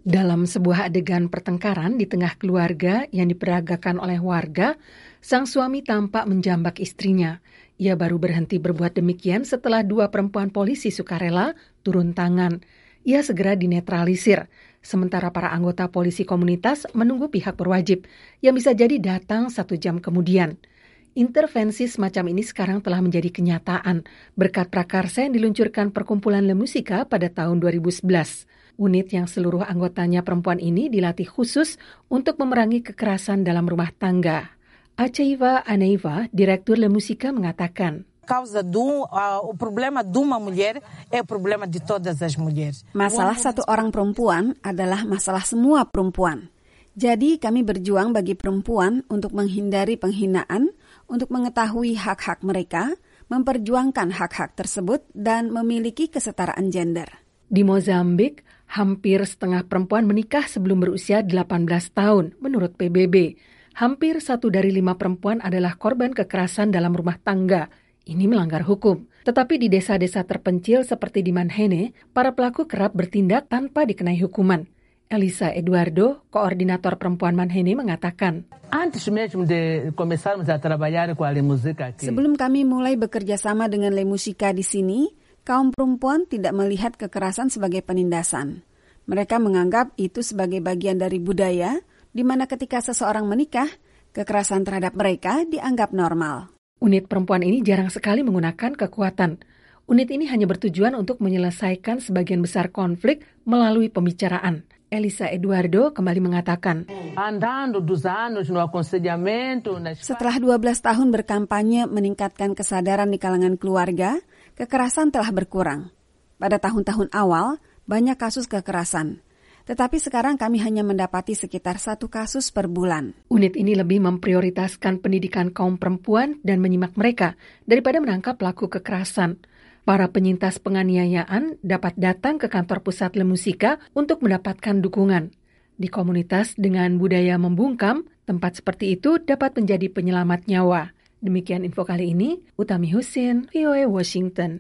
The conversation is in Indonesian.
Dalam sebuah adegan pertengkaran di tengah keluarga yang diperagakan oleh warga, sang suami tampak menjambak istrinya. Ia baru berhenti berbuat demikian setelah 2 perempuan polisi sukarela turun tangan. Ia segera dinetralisir, sementara para anggota polisi komunitas menunggu pihak berwajib yang bisa jadi datang 1 jam kemudian. Intervensi semacam ini sekarang telah menjadi kenyataan berkat prakarsa yang diluncurkan Perkumpulan Le Musica pada tahun 2011. Unit yang seluruh anggotanya perempuan ini dilatih khusus untuk memerangi kekerasan dalam rumah tangga. Aceiva Aneiva, Direktur Le Musica, mengatakan, masalah satu orang perempuan adalah masalah semua perempuan. Jadi kami berjuang bagi perempuan untuk menghindari penghinaan, untuk mengetahui hak-hak mereka, memperjuangkan hak-hak tersebut, dan memiliki kesetaraan gender. Di Mozambik, hampir setengah perempuan menikah sebelum berusia 18 tahun, menurut PBB. Hampir 1 dari 5 perempuan adalah korban kekerasan dalam rumah tangga. Ini melanggar hukum. Tetapi di desa-desa terpencil seperti di Manhene, para pelaku kerap bertindak tanpa dikenai hukuman. Elisa Eduardo, koordinator perempuan Manhene, mengatakan, sebelum kami mulai bekerja sama dengan Le Musica di sini, kaum perempuan tidak melihat kekerasan sebagai penindasan. Mereka menganggap itu sebagai bagian dari budaya, di mana ketika seseorang menikah, kekerasan terhadap mereka dianggap normal. Unit perempuan ini jarang sekali menggunakan kekuatan. Unit ini hanya bertujuan untuk menyelesaikan sebagian besar konflik melalui pembicaraan. Elisa Eduardo kembali mengatakan, setelah 12 tahun berkampanye meningkatkan kesadaran di kalangan keluarga, kekerasan telah berkurang. Pada tahun-tahun awal, banyak kasus kekerasan. Tetapi sekarang kami hanya mendapati sekitar 1 kasus per bulan. Unit ini lebih memprioritaskan pendidikan kaum perempuan dan menyimak mereka daripada menangkap pelaku kekerasan. Para penyintas penganiayaan dapat datang ke kantor pusat Le Musica untuk mendapatkan dukungan. Di komunitas dengan budaya membungkam, tempat seperti itu dapat menjadi penyelamat nyawa. Demikian info kali ini, Utami Husin, VOA Washington.